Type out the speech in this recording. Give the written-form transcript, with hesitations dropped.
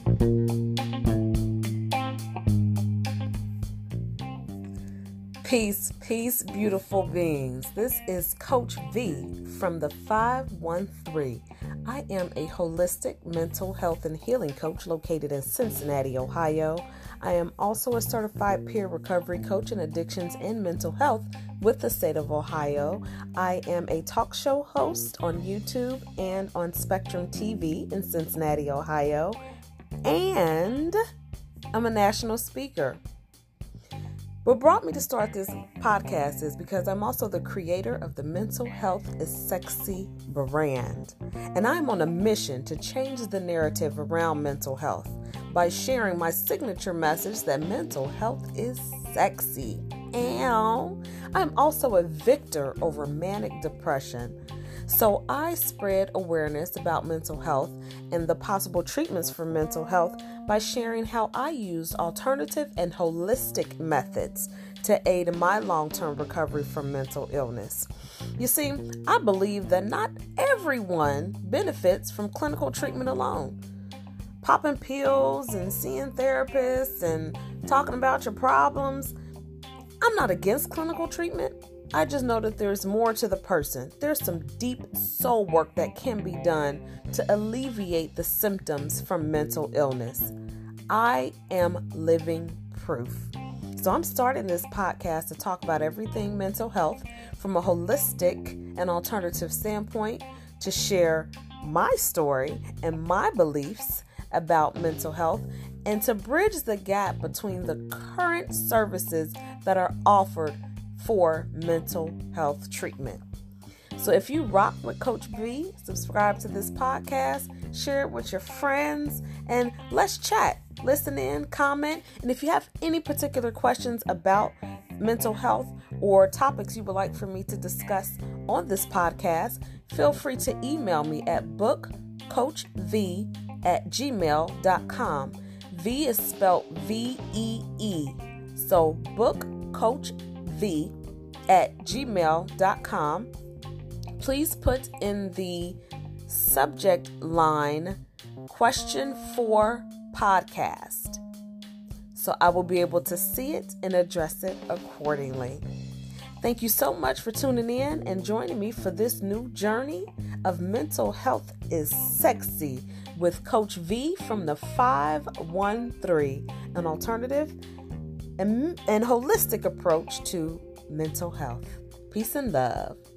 Peace, beautiful beings. This is Coach V from the 513. I am a holistic mental health and healing coach located in Cincinnati, Ohio. I am also a certified peer recovery coach in addictions and mental health with the state of Ohio. I am a talk show host on YouTube and on Spectrum TV in Cincinnati, Ohio. And I'm a national speaker. What brought me to start this podcast is because I'm also the creator of the Mental Health is Sexy brand. And I'm on a mission to change the narrative around mental health by sharing my signature message that mental health is sexy. And I'm also a victor over manic depression. So I spread awareness about mental health and the possible treatments for mental health by sharing how I use alternative and holistic methods to aid in my long-term recovery from mental illness. You see, I believe that not everyone benefits from clinical treatment alone. Popping pills and seeing therapists and talking about your problems. I'm not against clinical treatment. I just know that there's more to the person. There's some deep soul work that can be done to alleviate the symptoms from mental illness. I am living proof. So I'm starting this podcast to talk about everything mental health from a holistic and alternative standpoint, to share my story and my beliefs about mental health, and to bridge the gap between the current services that are offered for mental health treatment. So if you rock with Coach V, subscribe to this podcast, share it with your friends, and let's chat. Listen in, comment, and if you have any particular questions about mental health or topics you would like for me to discuss on this podcast, feel free to email me at bookcoachv@gmail.com. V is spelled VEE. So bookcoachv@gmail.com. Please put in the subject line question for podcast, so I will be able to see it and address it accordingly. Thank you so much for tuning in and joining me for this new journey of Mental Health is Sexy with Coach V from the 513, an alternative and holistic approach to mental health. Peace and love.